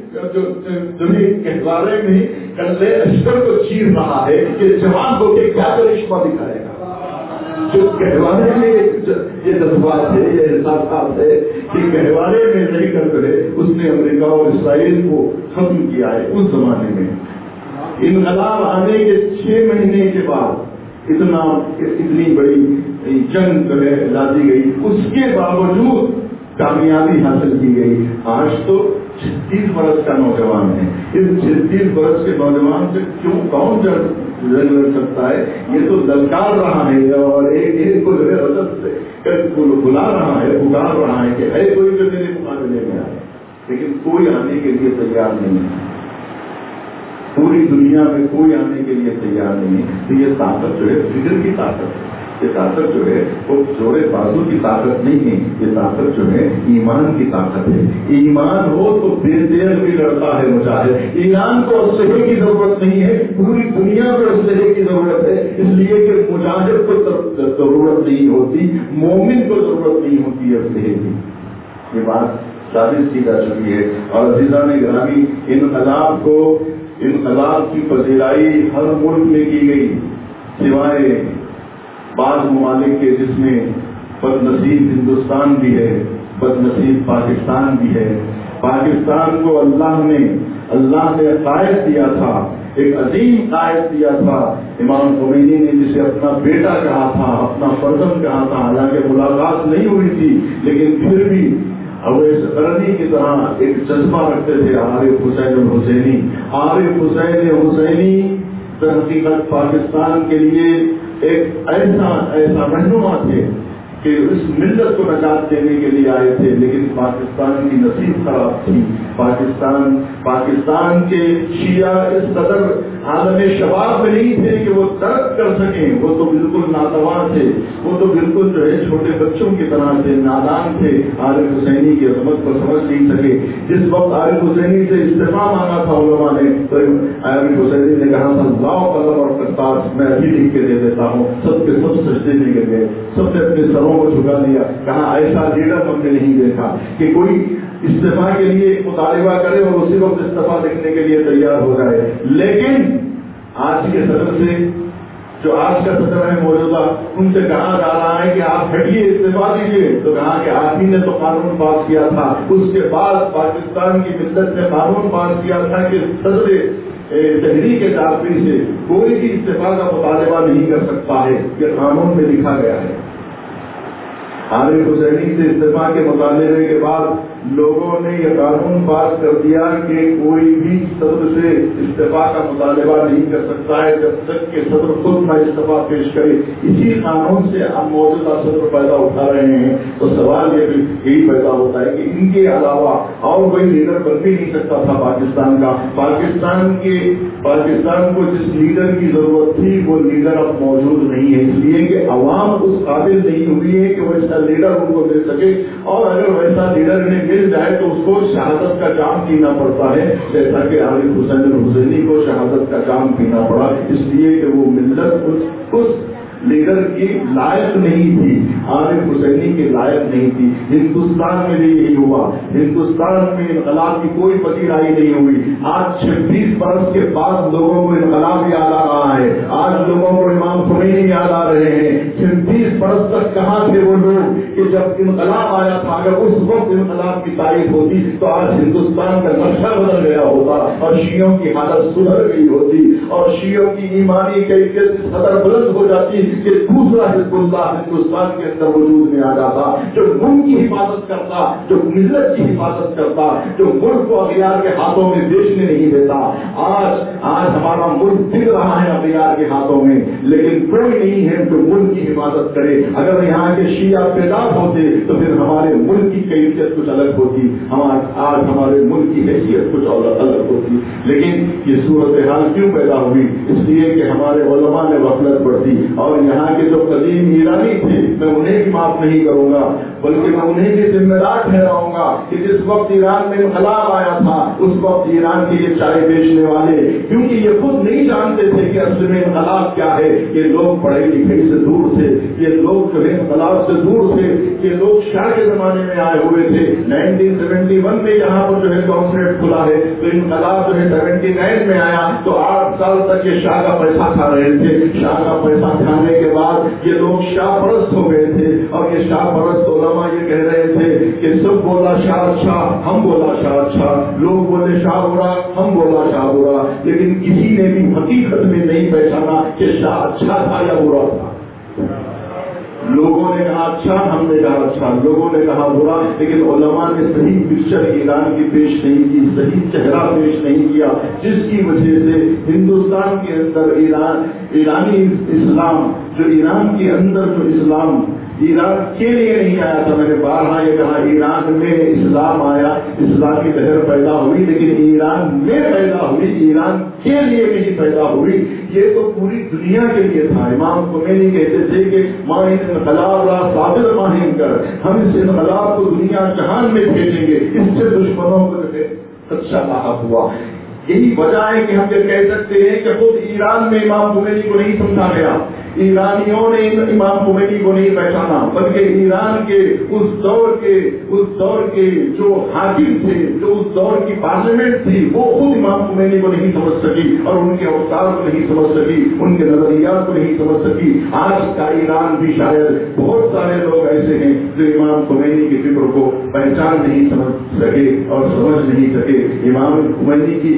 گہوارے میں کندھے اشکر کو چیر رہا ہے، کہ جوان ہو کے کیا کرشمہ دکھائے گا۔ جو گہوارے میں یہ جذبات ہے، یہ احساسات ہے کہ گہوارے میں رہ کر جو ہے اس نے امریکہ اور اسرائیل کو ختم کیا ہے، اس زمانے میں انقلاب آنے کے 6 مہینے کے بعد اتنی بڑی جنگ جو ہے لادی گئی، اس کے باوجود کامیابی حاصل کی گئی۔ آج تو 36 برس کا نوجوان ہے، اس 36 برس کے نوجوان سے کون جنگ لڑ سکتا ہے؟ یہ تو للکار رہا ہے اور ایک کو جو ہے رجت سے بلا رہا ہے، پکار رہا ہے کہ ہے کوئی جو میرے مقابلے میں آئے، لیکن کوئی آنے کے لیے تیار نہیں ہے، پوری دنیا میں کوئی آنے کے لیے تیار نہیں ہے۔ تو یہ طاقت جو ہے فکر کی طاقت ہے، یہ طاقت جو ہے وہ جوڑے بازو کی طاقت نہیں ہے، یہ طاقت جو ہے ایمان کی طاقت ہے۔ ایمان ہو تو بے دیر بھی لڑتا ہے مجاہد۔ ایران کو اسلحے کی ضرورت نہیں ہے، پوری دنیا میں اسلحے کی ضرورت ہے، اس لیے کہ مجاہد کو ضرورت نہیں ہوتی، مومن کو ضرورت نہیں ہوتی اسلحے کی۔ یہ بات ثابت کی جا چکی ہے۔ اور عزیزان گرامی، انقلاب کی پذیرائی ہر ملک میں کی گئی سوائے بعض ممالک کے، جس میں بد نصیب ہندوستان بھی ہے، بد نصیب پاکستان بھی ہے۔ پاکستان کو اللہ نے قائد دیا تھا، ایک عظیم قائد دیا تھا امام خمینی نے، جسے اپنا بیٹا کہا تھا، اپنا فرزند کہا تھا، حالانکہ ملاقات نہیں ہوئی تھی، لیکن پھر بھی اویس قرنی کی طرح ایک جذبہ رکھتے تھے عارف حسین الحسینی۔ عارف حسین حسینی در حقیقت پاکستان کے لیے ایک ایسا رہنما تھے کہ اس ملت کو نجات دینے کے لیے آئے تھے، لیکن پاکستان کی نصیب خراب تھی۔ پاکستان کے شیعہ اس قدر عالم شباب میں نہیں تھے کہ وہ درک کر سکیں، وہ تو بالکل ناتواں تھے، وہ تو بالکل جو ہے چھوٹے بچوں کی طرح تھے، نادان تھے، عارف حسینی کی عظمت کو سمجھ نہیں سکے۔ جس وقت عارف حسینی سے استعفیٰ مانگا تھا علماء نے، تو عارف حسینی نے کہا تھا لاؤ قلم اور کرتاس، میں ابھی لکھ کے دے دیتا ہوں۔ سب کے سب سجدے میں گر گئے، سب نے اپنے سروں کو جھکا لیا، کہا ایسا لیڈر ہم نے نہیں دیکھا کہ کوئی استعفیٰ کے لیے مطالبہ کرے اور اسی وقت استعفیٰ لکھنے کے لیے تیار ہو جائے۔ لیکن آج کے صدر سے، جو آج کا صدر ہے موجودہ، ان سے کہا جا رہا ہے کہ آپ ہٹیے، استعفیٰ دیجیے، تو کہا کہ آپ ہی نے تو قانون پاس کیا تھا۔ اس کے بعد پاکستان کی ملت نے قانون پاس کیا تھا کہ صدر تحریک جعفری سے کوئی بھی استعفیٰ کا مطالبہ نہیں کر سکتا ہے، یہ قانون میں لکھا گیا ہے۔ عارف حسینی سے استعفیٰ کے مطالبے کے بعد لوگوں نے یہ قانون پاس کر دیا کہ کوئی بھی صدر سے استعفیٰ کا مطالبہ نہیں کر سکتا ہے جب تک کہ صدر خود نہ استعفیٰ پیش کرے۔ اسی قانون سے ہم موجودہ صدر پیدا اٹھا رہے ہیں، تو سوال یہ بھی یہی پیدا ہوتا ہے کہ ان کے علاوہ اور کوئی لیڈر بن بھی نہیں سکتا تھا پاکستان کا۔ پاکستان کو جس لیڈر کی ضرورت تھی وہ لیڈر اب موجود نہیں ہے، اس لیے کہ عوام اس قابل نہیں ہوئی ہے کہ وہ ایسا لیڈر ان کو دے سکے، اور اگر ویسا لیڈر انہیں مل جائے تو اس کو شہادت کا جام پینا پڑتا ہے، جیسا کہ عارف حسین الحسینی کو شہادت کا جام پینا پڑا، اس لیے کہ وہ ملت اس لیڈر کی لائق نہیں تھی، عارف حسینی کی لائق نہیں تھی۔ ہندوستان میں بھی یہی ہوا، ہندوستان میں انقلاب کی کوئی پذیرائی نہیں ہوئی۔ آج 26 برس کے بعد لوگوں کو انقلاب یاد آ رہا ہے، آج لوگوں کو امام خمینی یاد آ رہے ہیں۔ 26 برس تک کہاں تھے وہ لوگ کہ جب انقلاب آیا تھا؟ اگر اس وقت انقلاب کی تاریخ ہوتی تو آج ہندوستان کا نقشہ بدل گیا ہوتا اور شیعوں کی حالت سدھر گئی ہوتی اور شیعوں کی ایمانی کیفیت اس قدر بلند ہو جاتی کہ دوسرا حزب اللہ ہندوستان کے اندر وجود میں آ جاتا، جو ملک کی حفاظت کرتا، جو ملت کی حفاظت کرتا، جو ملک کو اغیار کے ہاتھوں میں بیچنے نہیں دیتا۔ آج ہمارا ملک بک رہا ہے اغیار کے ہاتھوں میں، لیکن کوئی نہیں ہے جو ملک کی حفاظت کرے۔ اگر یہاں کے شیعہ بیدار ہوتے تو پھر ہمارے ملک کی کیفیت کچھ الگ ہوتی، آج ہمارے ملک کی حیثیت کچھ الگ ہوتی۔ لیکن یہ صورتحال کیوں پیدا ہوئی؟ اس لیے کہ ہمارے علماء نے غفلت برتی، اور یہاں کے جو قدیم ایرانی تھے میں انہیں بھی معاف نہیں کروں گا، بلکہ میں انہیں بھی ذمہ دار ٹھہراؤں گا کہ جس وقت ایران میں انقلاب آیا تھا اس وقت ایران کے یہ چائے بیچنے والے، کیونکہ یہ خود نہیں جانتے تھے کہ اصل میں انقلاب کیا ہے، یہ لوگ پڑھائی لکھائی سے دور تھے، یہ لوگ جو ہے انقلاب سے دور تھے، کہ لوگ شاہ کے زمانے میں آئے ہوئے تھے. 1971 میں یہاں پر جو ہے کانسولیٹ کھلا ہے, تو انقلاب جو ہے 79 میں آیا, تو 8 سال تک یہ شاہ کا پیسہ کھا رہے تھے. شاہ کا پیسہ کھانے کے بعد یہ لوگ شاہ پرست ہو گئے تھے, اور یہ شاہ پرست علماء یہ کہہ رہے تھے کہ سب بولا شاہ اچھا, ہم بولا شاہ اچھا, لوگ بولے شاہ برا, ہم بولا شاہ برا, لیکن کسی نے بھی حقیقت میں نہیں پہچانا کہ شاہ اچھا تھا یا برا تھا. لوگوں نے کہا اچھا, ہم نے کہا اچھا, لوگوں نے کہا برا, لیکن علماء نے صحیح پکچر ایران کی پیش نہیں کی, صحیح چہرہ پیش نہیں کیا, جس کی وجہ سے ہندوستان کے اندر ایرانی اسلام, جو ایران کے اندر جو اسلام ایران کے لیے نہیں آیا تھا. میں نے بارہا یہ کہا, ایران میں اسلام آیا, اسلامی لہر پیدا ہوئی, لیکن ایران میں پیدا ہوئی, ایران کے لیے نہیں پیدا ہوئی. یہ تو پوری دنیا کے لیے تھا. امام خمینی کہتے تھے کہ ماں انقلاب را ثابت ماہم کر, ہم اس انقلاب کو دنیا جہان میں بھیجیں گے, اس سے دشمنوں کو اچھا لاحق ہوا. یہی وجہ ہے کہ ہم یہ کہہ سکتے ہیں کہ خود ایران میں امام خمینی کو نہیں سمجھا گیا, ایرانیوں نے امام خمینی کو نہیں پہچانا, بلکہ ایران کے اس دور کے جو حاکم تھے, جو اس دور کی پارلیمنٹ تھی, وہ خود امام خمینی کو نہیں سمجھ سکی, اور ان کے اوتار کو نہیں سمجھ سکی, ان کے نظریات کو نہیں سمجھ سکی. آج کا ایران بھی شاید بہت سارے لوگ ایسے ہیں جو امام خمینی کی فکر کو پہچان نہیں سمجھ سکے اور سمجھ نہیں سکے. امام خمینی کی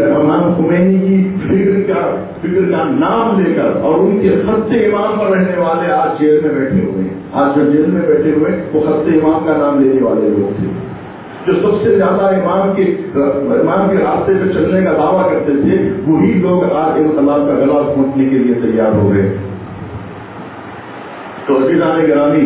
فکر کا نام لے کر اور ان کے خط امام پر رہنے والے آج جیل میں بیٹھے ہوئے ہیں. آج جو جیل میں بیٹھے ہوئے وہ خط امام کا نام لینے والے لوگ تھے, جو سب سے زیادہ امام کے راستے پہ چلنے کا دعویٰ کرتے تھے. وہی لوگ آج انقلاب کا گلا گھونٹنے کے لیے تیار ہو گئے. تو عزیزان گرامی,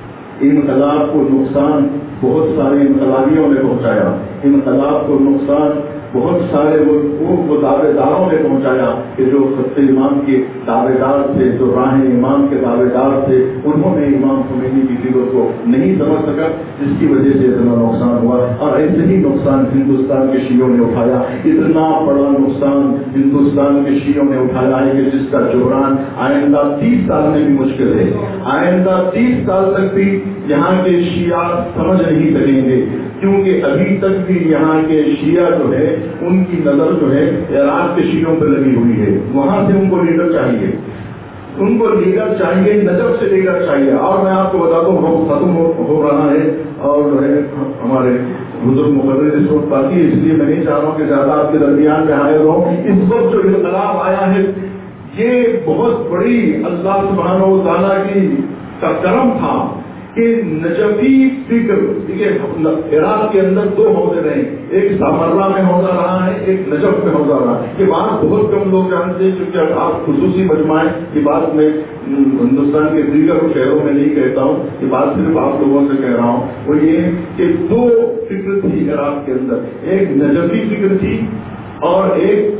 انقلاب کو نقصان بہت سارے انقلابیوں نے پہنچایا. انقلاب کو نقصان بہت سارے وہ دعوے داروں نے پہنچایا کہ جو خط امام کے دعوے دار تھے, جو راہ امام کے دعوے دار تھے, انہوں نے امام خمینی کی فکر کو نہیں سمجھ سکا, جس کی وجہ سے اتنا نقصان ہوا. اور ایسے ہی نقصان ہندوستان کے شیعوں نے اٹھایا. اتنا بڑا نقصان ہندوستان کے شیعوں نے اٹھایا ہے کہ جس کا جبران آئندہ 30 سال میں بھی مشکل ہے. آئندہ 30 سال تک بھی یہاں کے شیعہ سمجھ نہیں سکیں گے, کیونکہ ابھی تک بھی یہاں کے شیعہ جو ہے ان کی نظر جو ہے عراق کے شیعوں پہ لگی ہوئی ہے. وہاں سے ان کو لیڈر چاہیے, ان کو لیڈر چاہیے, نجف سے لیڈر چاہیے. اور میں آپ کو بتا دوں ختم ہو رہا ہے, اور جو ہے ہمارے بزرگ مقرر اس وقت باقی, اس لیے میں نہیں چاہ رہا ہوں کہ زیادہ آپ کے درمیان میں حاضر ہوں. اس وقت جو انقلاب آیا ہے یہ بہت بڑی اللہ سبحانہ و تعالیٰ کا کرم تھا کہ نجفی فکر. عراق کے اندر 2 حوضے رہے, ایک سامرہ میں حوضہ رہا ہے, ایک نجف میں حوضہ رہا ہے. یہ بات بہت کم لوگ جانتے ہیں, کیونکہ آپ خصوصی مجموعے کی بات میں ہندوستان کے دیگر شہروں میں نہیں کہتا ہوں, یہ بات صرف آپ لوگوں سے کہہ رہا ہوں. وہ یہ کہ 2 فکر تھی عراق کے اندر, ایک نجفی فکر تھی اور ایک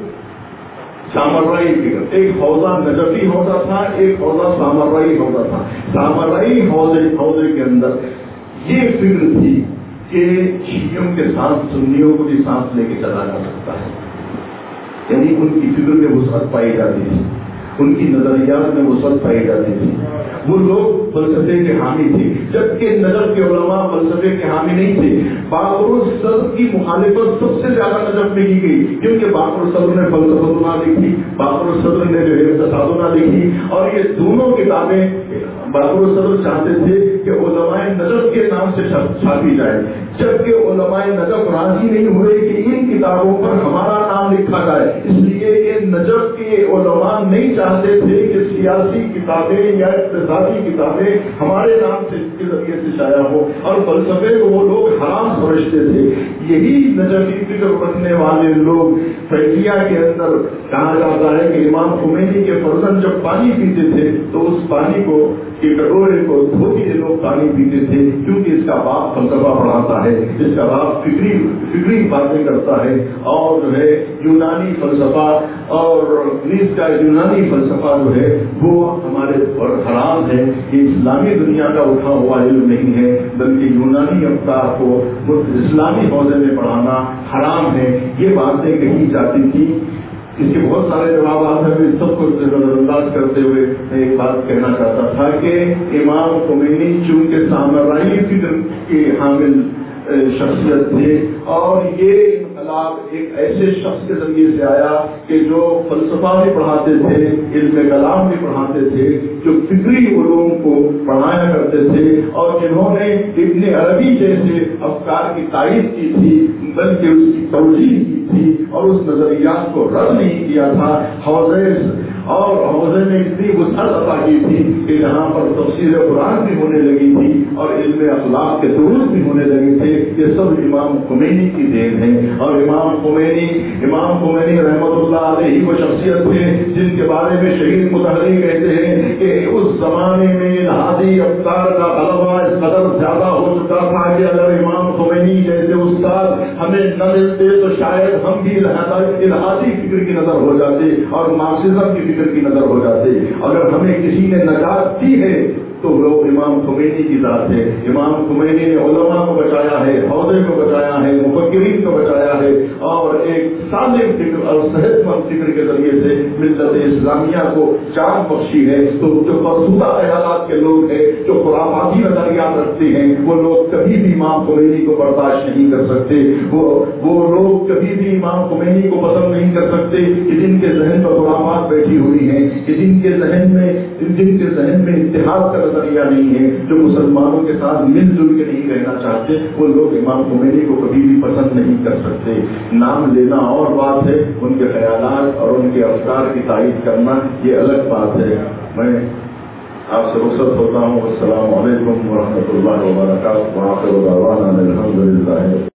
سامرائی فکر. ایک حوضہ نجفی حوضہ تھا, ایک حوضہ سامرائی حوضہ تھا. سامرائی حوضے کے اندر یہ فکر تھی کہ شیعوں کے ساتھ سنیوں کو بھی سانس لے کے چلا جا سکتا ہے. یعنی ان کی فکر میں وسعت پائی جاتی تھی, ان کی نظریات میں وسعت پائی جاتی تھی. وہ لوگ فلسفے کے حامی تھے, جبکہ نجف کے علماء فلسفے کے حامی نہیں تھے. باقر الصدر کی مخالفت سب سے زیادہ نجف میں کی گئی, کیونکہ باقر الصدر نے فلسفہ لکھی, باقر الصدر نے جو ہے تصادنا لکھی, اور یہ دونوں کتابیں باقر الصدر چاہتے تھے کہ علماء نجف کے نام سے چھاپی جائے, جبکہ علماء نجف راضی نہیں ہوئے کہ ان کتابوں پر ہمارا نام لکھا جائے. اس لیے کہ نجف کے علماء نہیں چاہتے تھے کہ سیاسی کتابیں یا اقتصادی کتابیں ہمارے نام سے کے ذریعے سے شائع ہو, اور فلسفے کو وہ لوگ حرام سمجھتے تھے. یہی نجفی فکر رکھنے والے لوگ فیضیہ کے اندر کہا جاتا ہے کہ امام خمینی کے فرزند جب پانی پیتے تھے تو اس پانی کو کے کٹورے کو دھو کے لوگ پانی پیتے تھے, کیونکہ اس کا باپ فلسفہ پڑھاتا ہے, اس کا باپ فکری باتیں کرتا ہے, اور جو ہے یونانی فلسفہ اور گریس کا یونانی فلسفہ جو ہے وہ ہمارے حرام ہے. یہ اسلامی دنیا کا اٹھا ہوا علم نہیں ہے, بلکہ یونانی افکار کو اسلامی حوزے میں پڑھانا حرام ہے. یہ باتیں کہی جاتی تھی اس کے بہت سارے جوابات ہیں، اس سب کو نظر انداز کرتے ہوئے میں ایک بات کہنا چاہتا تھا کہ امام خمینی چونکہ سامرائی فکر کے حامل شخصیت تھے، اور یہ انقلاب ایک ایسے شخص کے ذریعے سے آیا کہ جو فلسفہ بھی پڑھاتے تھے، علم کلام بھی پڑھاتے تھے، جو فکری علوم کو پڑھایا کرتے تھے، اور جنہوں نے ابن عربی جیسے افکار کی تائید کی تھی بلکہ اس کی توجیہ کی تھی اور اس نظریات کو رد نہیں کیا تھا۔ حوضے میں اتنی وسعت عطا کی تھی کہ جہاں پر تفسیر قرآن بھی ہونے لگی تھی اور علم اخلاق کے دروس بھی ہونے لگے تھے، یہ سب امام خمینی کی دین ہے۔ اور امام خمینی رحمۃ اللہ علیہ وہ شخصیت تھے جن کے بارے میں شہید متحری کہتے ہیں کہ اس زمانے میں الہادی افکار کا غلبہ اس قدر زیادہ ہو چکا تھا کہ اگر امام خمینی جیسے استاد ہمیں نہ ملتے تو شاید ہم بھی الہادی فکر کی نظر ہو جاتے اور مارکسزم کی فکر کی نظر ہو جاتے۔ اگر ہمیں کسی نے نجات دی ہے تو وہ امام خمینی کی ذات ہے۔ امام خمینی نے علماء کو بچایا ہے، حوضے کو بچایا ہے، مفکرین کو بچایا ہے، اور ایک سالم فکر اور صحت مند فکر کے ذریعے سے ملت اسلامیہ کو جان بخشی ہے۔ تو جو فرسودہ خیالات کے لوگ ہیں، جو خرافاتی نظریات رکھتے ہیں، وہ لوگ کبھی بھی امام خمینی کو برداشت نہیں کر سکتے، وہ لوگ کبھی بھی امام خمینی کو پسند نہیں کر سکتے کہ جن کے ذہن پر خرافات بیٹھی ہوئی ہیں، کہ جن کے ذہن میں اتحاد کا نظریہ نہیں ہے، جو مسلمانوں کے ساتھ مل جل کے نہیں رہنا چاہتے، وہ لوگ امام خمینی کو کبھی بھی پسند نہیں کر سکتے۔ نام لینا اور بات ہے، ان کے خیالات اور ان کے افکار کی تائید کرنا یہ الگ بات ہے۔ میں آپ سے رخصت ہوتا ہوں۔ السلام علیکم ورحمۃ اللہ وبرکاتہ۔ وآخر دعوانا الحمد للہ۔